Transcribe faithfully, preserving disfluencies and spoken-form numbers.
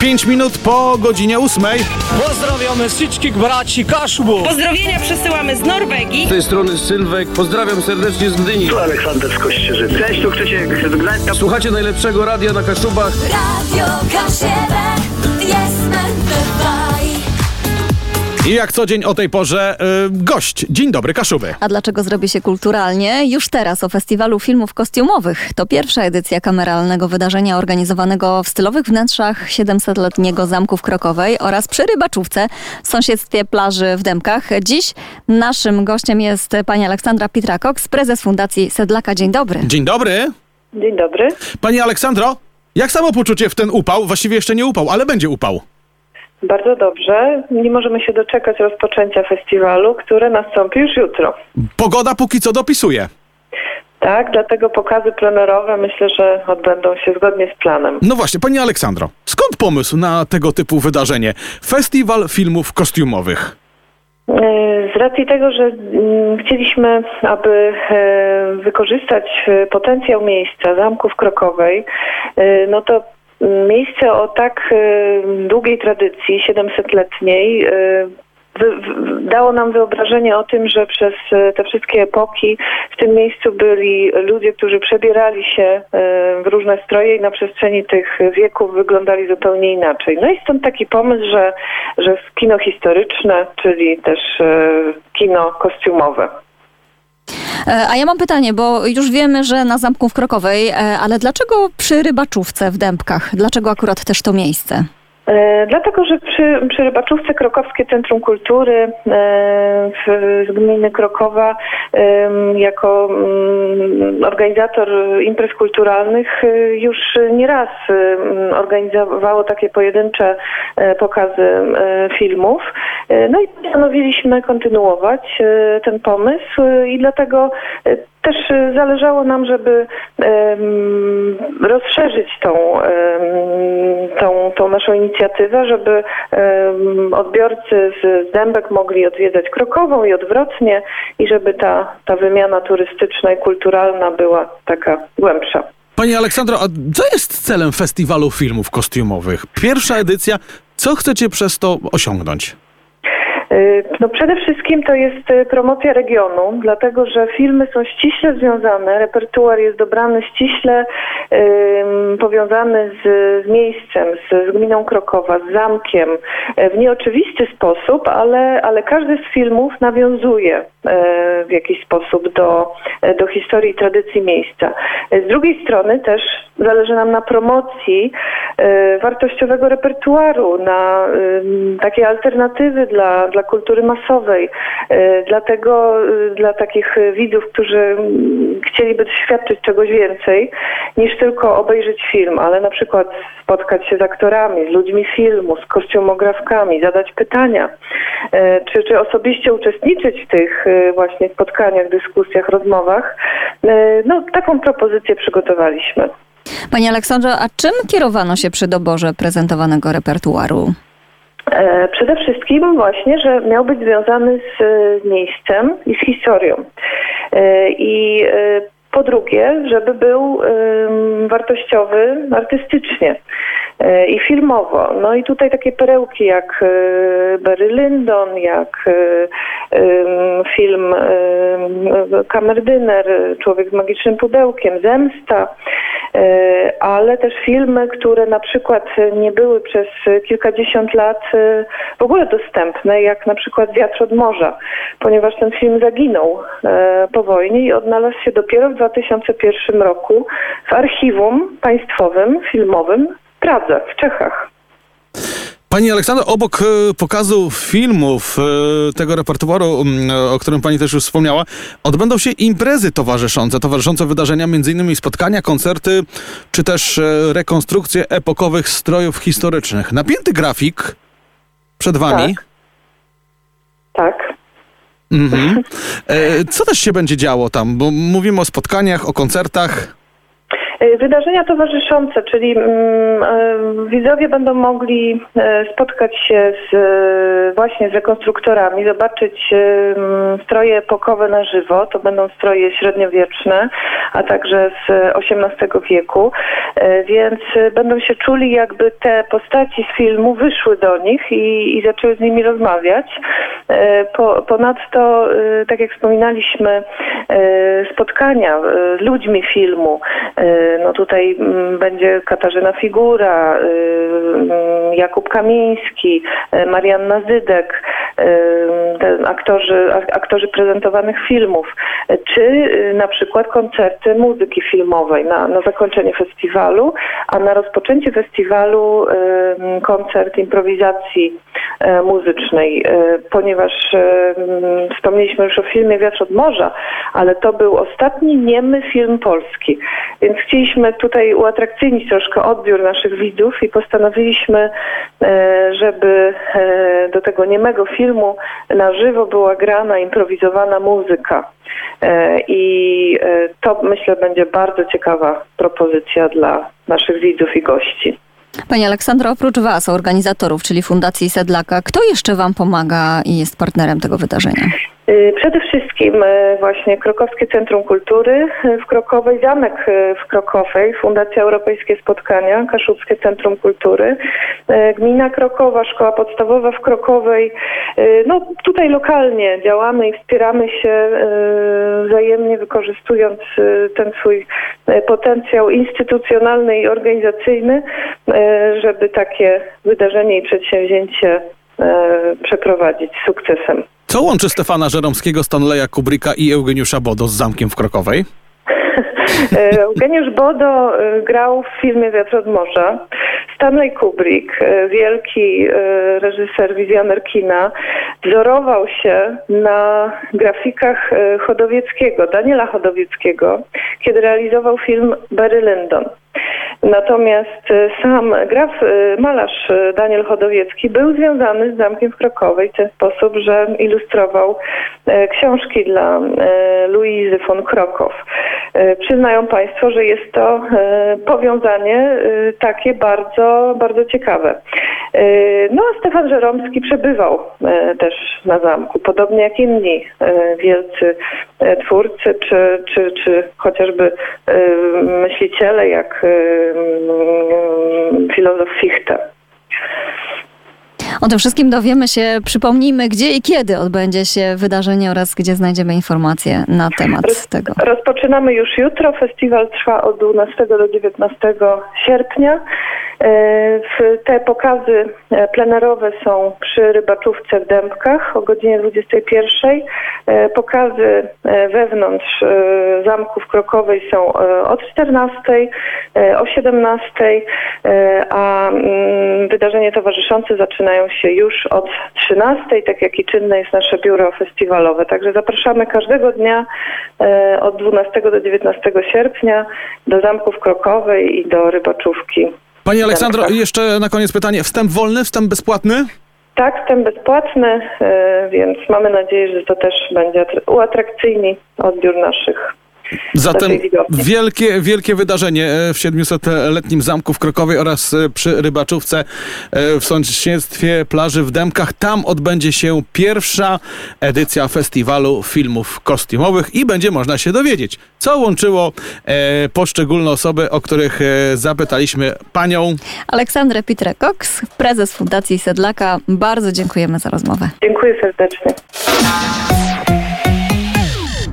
Pięć minut po godzinie ósmej. Pozdrawiamy wszystkich braci Kaszubów. Pozdrowienia przesyłamy z Norwegii. Z tej strony Sylwek. Pozdrawiam serdecznie z Gdyni. Tu Aleksander z Kościerzycy. Cześć, tu Krzysiek z Gdańska. Słuchacie najlepszego radia na Kaszubach. Radio Kaszebek jest Mentorfaj. I jak co dzień o tej porze yy, gość. Dzień dobry, Kaszuby. A dlaczego zrobi się kulturalnie? Już teraz o Festiwalu Filmów Kostiumowych. To pierwsza edycja kameralnego wydarzenia organizowanego w stylowych wnętrzach siedemsetletniego Zamku w Krokowej oraz przy Rybaczówce w sąsiedztwie plaży w Dębkach. Dziś naszym gościem jest pani Aleksandra Pitra-Cox, prezes Fundacji Sedlaka. Dzień dobry. Dzień dobry. Dzień dobry. Pani Aleksandro, jak samopoczucie w ten upał? Właściwie jeszcze nie upał, ale będzie upał. Bardzo dobrze. Nie możemy się doczekać rozpoczęcia festiwalu, które nastąpi już jutro. Pogoda póki co dopisuje. Tak, dlatego pokazy plenerowe myślę, że odbędą się zgodnie z planem. No właśnie, pani Aleksandro, skąd pomysł na tego typu wydarzenie? Festiwal Filmów Kostiumowych. Z racji tego, że chcieliśmy, aby wykorzystać potencjał miejsca Zamku w Krokowej, no to miejsce o tak długiej tradycji, siedemsetletniej, dało nam wyobrażenie o tym, że przez te wszystkie epoki w tym miejscu byli ludzie, którzy przebierali się w różne stroje i na przestrzeni tych wieków wyglądali zupełnie inaczej. No i stąd taki pomysł, że, że kino historyczne, czyli też kino kostiumowe. A ja mam pytanie, bo już wiemy, że na Zamku w Krokowej, ale dlaczego przy Rybaczówce w Dębkach? Dlaczego akurat też to miejsce? E, dlatego, że przy, przy Rybaczówce Krakowskie Centrum Kultury e, w, z gminy Krokowa e, jako m, organizator imprez kulturalnych e, już nieraz e, organizowało takie pojedyncze e, pokazy e, filmów. E, no i postanowiliśmy kontynuować e, ten pomysł e, i dlatego e, też zależało nam, żeby um, rozszerzyć tą, um, tą, tą naszą inicjatywę, żeby um, odbiorcy z Dębek mogli odwiedzać Krokową i odwrotnie i żeby ta, ta wymiana turystyczna i kulturalna była taka głębsza. Pani Aleksandro, a co jest celem Festiwalu Filmów Kostiumowych? Pierwsza edycja. Co chcecie przez to osiągnąć? No przede wszystkim to jest promocja regionu, dlatego że filmy są ściśle związane, repertuar jest dobrany ściśle um, powiązany z, z miejscem, z, z gminą Krokowa, z zamkiem, w nieoczywisty sposób, ale, ale każdy z filmów nawiązuje e, w jakiś sposób do, do historii i tradycji miejsca. Z drugiej strony też zależy nam na promocji e, wartościowego repertuaru, na e, takie alternatywy dla, dla kultury masowej. E, dlatego e, dla takich widzów, którzy chcieliby doświadczyć czegoś więcej niż tylko obejrzeć film, ale na przykład spotkać się z aktorami, z ludźmi filmu, z kostiumografkami, zadać pytania, e, czy, czy osobiście uczestniczyć w tych e, właśnie spotkaniach, dyskusjach, rozmowach. E, no, taką propozycję przygotowaliśmy. Pani Aleksandro, a czym kierowano się przy doborze prezentowanego repertuaru? E, przede wszystkim właśnie, że miał być związany z e, miejscem i z historią. E, I e, po drugie, żeby był e, wartościowy artystycznie e, i filmowo. No i tutaj takie perełki jak e, Barry Lyndon, jak e, e, film e, Kamerdyner, Człowiek z magicznym pudełkiem, Zemsta, ale też filmy, które na przykład nie były przez kilkadziesiąt lat w ogóle dostępne, jak na przykład Wiatr od morza, ponieważ ten film zaginął po wojnie i odnalazł się dopiero w dwa tysiące pierwszym roku w archiwum państwowym, filmowym w Pradze, w Czechach. Pani Aleksandro, obok e, pokazu filmów, e, tego repertuaru, m, o którym pani też już wspomniała, odbędą się imprezy towarzyszące, towarzyszące wydarzenia, między innymi spotkania, koncerty, czy też e, rekonstrukcje epokowych strojów historycznych. Napięty grafik przed wami. Tak. Tak. Mhm. E, co też się będzie działo tam? Bo mówimy o spotkaniach, o koncertach. Y, Wydarzenia towarzyszące, czyli mm, y, widzowie będą mogli y, spotkać się z, y, właśnie z rekonstruktorami, zobaczyć y, stroje epokowe na żywo, to będą stroje średniowieczne, a także z osiemnastego wieku, y, więc y, będą się czuli, jakby te postaci z filmu wyszły do nich i, i zaczęły z nimi rozmawiać. Y, po, ponadto, y, tak jak wspominaliśmy, y, spotkania y, z ludźmi filmu. Y, no tutaj y, będzie Katarzyna Figura, y, y, Jakub Kamiński, y, Marianna Zydek, y, te aktorzy, aktorzy prezentowanych filmów, y, czy y, na przykład koncerty muzyki filmowej na, na zakończenie festiwalu, a na rozpoczęcie festiwalu y, koncert improwizacji y, muzycznej, y, ponieważ y, wspomnieliśmy już o filmie Wiatr od morza, ale to był ostatni niemy film polski, więc chcieliśmy tutaj uatrakcyjnić troszkę odbiór naszych widzów i postanowiliśmy, e, żeby e, do tego niemego filmu na żywo była grana, improwizowana muzyka. E, I e, to, myślę, będzie bardzo ciekawa propozycja dla naszych widzów i gości. Pani Aleksandro, oprócz Was, organizatorów, czyli Fundacji Sedlaka, kto jeszcze Wam pomaga i jest partnerem tego wydarzenia? Przede wszystkim właśnie Krakowskie Centrum Kultury w Krakowej, Zamek w Krakowej, Fundacja Europejskie Spotkania, Kaszubskie Centrum Kultury, Gmina Krakowa, Szkoła Podstawowa w Krakowej. No tutaj lokalnie działamy i wspieramy się wzajemnie, wykorzystując ten swój potencjał instytucjonalny i organizacyjny, żeby takie wydarzenie i przedsięwzięcie przeprowadzić z sukcesem. Co łączy Stefana Żeromskiego, Stanleya Kubricka i Eugeniusza Bodo z Zamkiem w Krakowej? Eugeniusz Bodo grał w filmie Wiatr od morza. Stanley Kubrick, wielki reżyser, wizjoner kina, wzorował się na grafikach Chodowieckiego, Daniela Chodowieckiego, kiedy realizował film Barry Lyndon. Natomiast sam graf, malarz Daniel Chodowiecki był związany z Zamkiem w Krakowej w ten sposób, że ilustrował książki dla Luizy von Krokow. Przyznają Państwo, że jest to powiązanie takie bardzo, bardzo ciekawe. No a Stefan Żeromski przebywał też na zamku, podobnie jak inni wielcy twórcy, czy, czy, czy chociażby myśliciele, jak filozof Fichte. O tym wszystkim dowiemy się, przypomnijmy, gdzie i kiedy odbędzie się wydarzenie oraz gdzie znajdziemy informacje na temat Roz, tego. Rozpoczynamy już jutro. Festiwal trwa od dwunastego do dziewiętnastego sierpnia. Te pokazy plenerowe są przy Rybaczówce w Dębkach o godzinie dwudziestej pierwszej. Pokazy wewnątrz Zamku w Krakowej są od czternastej, o siedemnastej, a wydarzenie towarzyszące zaczynają się już od trzynastej, tak jak i czynne jest nasze biuro festiwalowe. Także zapraszamy każdego dnia od dwunastego do dziewiętnastego sierpnia do Zamku w Krakowej i do Rybaczówki. Pani Aleksandro, jeszcze na koniec pytanie. Wstęp wolny, wstęp bezpłatny? Tak, wstęp bezpłatny, więc mamy nadzieję, że to też będzie uatrakcyjni odbiór naszych. Zatem wielkie, wielkie wydarzenie w siedmiusetletnim Zamku w Krakowie oraz przy Rybaczówce w sąsiedztwie plaży w Dębkach. Tam odbędzie się pierwsza edycja festiwalu filmów kostiumowych i będzie można się dowiedzieć, co łączyło poszczególne osoby, o których zapytaliśmy panią Aleksandrę Pitre-Cox, prezes Fundacji Sedlaka. Bardzo dziękujemy za rozmowę. Dziękuję serdecznie.